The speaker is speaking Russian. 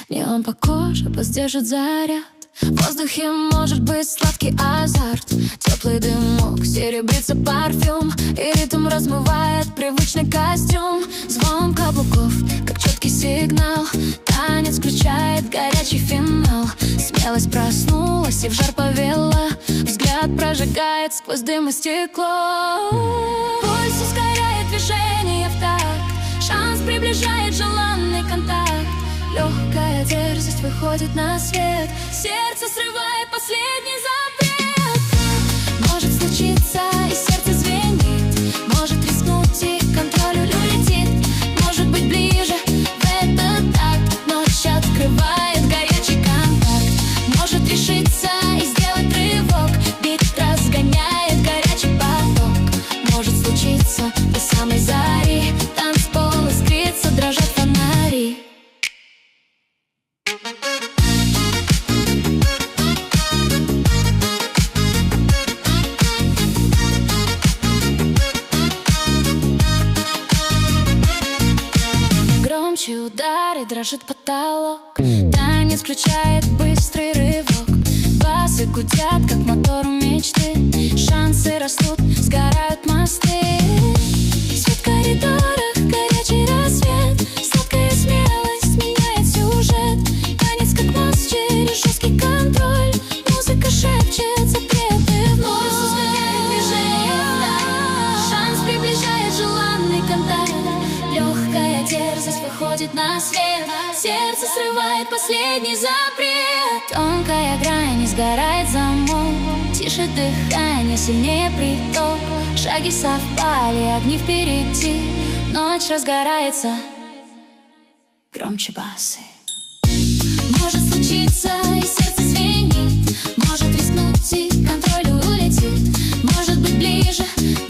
Неон по коже поддержит заряд. В воздухе может быть сладкий азарт. Теплый дымок, серебрится парфюм, и ритм размывает привычный костюм. Звон каблуков, как четкий сигнал. Танец включает горячий финал. Смелость проснулась и в жар повела. Взгляд прожигает сквозь дым и стекло. Пульс ускоряет движение в такт. Шанс приближает желанный контакт. Легкая дерзость выходит на свет. Сердце срывает последний запрет. Может случиться, и сердце звенит. Может рискнуть, и контроль улетит. Может быть ближе в этот такт. Ночь открывает горячий контакт. Может решиться и сделать рывок. Бит разгоняет горячий поток. Может случиться до самой зари. Танцпол искрится, дрожат фонари. Громче удары, дрожит потолок. Танец включает быстрый рывок. Басы гудят, как мотор мечты. Шансы растут, сгорают мосты. Свет в коридорах, горячий рассвет. Сладкая смелость меняет сюжет. Танец как мост через жесткий контроль. Музыка шепчет запреты вновь. Пульс ускоряет движение в такт. Шанс приближает желанный контакт. Легкая дерзость выходит на свет. Сердце срывает последний запрет. Тонкая грань, не сгорает замок. Тише дыхание, сильнее приток. Шаги совпали, огни впереди. Ночь разгорается, громче басы. Может случиться, и сердце звенит. Может рискнуть, и контроль улетит. Может быть ближе